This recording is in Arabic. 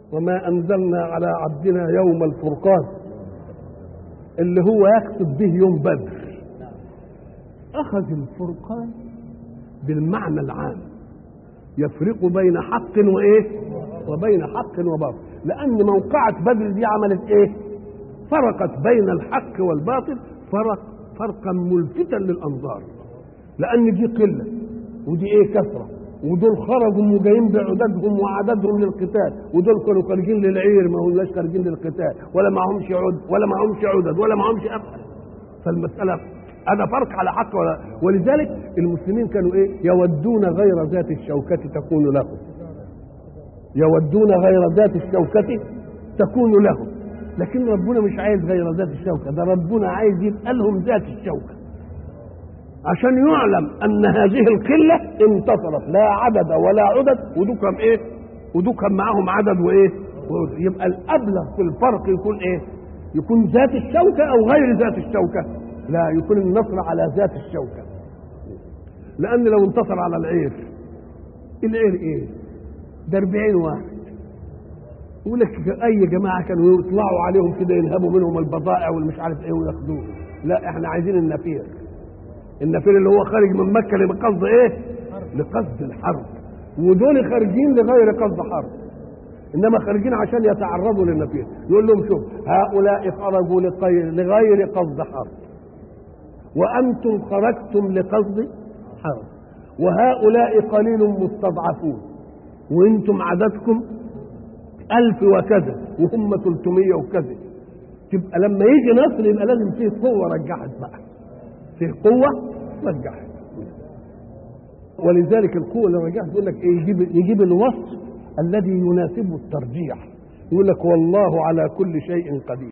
وما أنزلنا على عبدنا يوم الفرقان اللي هو يقصد به يوم بدر. أخذ الفرقان بالمعنى العام يفرق بين حق وبين حق وباطل، لأن موقعة بدر دي عملت فرقت بين الحق والباطل فرقا ملفتا للأنظار، لأن دي قلة ودي كثرة، ودول خرجوا وجايين بعددهم وعددهم للقتال، ودول كانوا خارجين للعير ما هوش خارجين للقتال، ولا معهمش عد ولا معهمش عدد ولا معهمش أفعال. فالمسألة هذا فرق على حق ولذلك المسلمين كانوا يودون غير ذات الشوكة تكون لهم، يودون غير ذات الشوكة تكون لهم، لكن ربنا مش عايز غير ذات الشوكة، ده ربنا عايز يبقى لهم ذات الشوكة عشان يعلم ان هذه القلة انتصرت لا عدد ولا عدد، ودوكم معهم عدد يبقى الابلغ في الفرق يكون يكون ذات الشوكة او غير ذات الشوكة، لا يكون النصر على ذات الشوكة، لان لو انتصر على العير ده 40 واحد، يقول لك اي جماعه كانوا يطلعوا عليهم كده ينهبوا منهم البضائع والمش عارف وياخدوه، لا احنا عايزين النفير اللي هو خارج من مكه لقصد لقصد الحرب، ودول خارجين لغير قصد حرب، انما خارجين عشان يتعرضوا للنفير. يقول لهم شوف هؤلاء خرجوا لغير قصد حرب، وانتم خرجتم لقصد حرب، وهؤلاء قليل مستضعفون وانتم عددكم 1000 وكذا وهم 300 وكذا، تبقى لما يجي نصر يبقى لازم فيه قوة رجحت بقى، فيه قوة رجحت. ولذلك القوة اللي رجحت يقول لك يجيب الوصف الذي يناسب الترجيح، يقول لك والله على كل شيء قدير.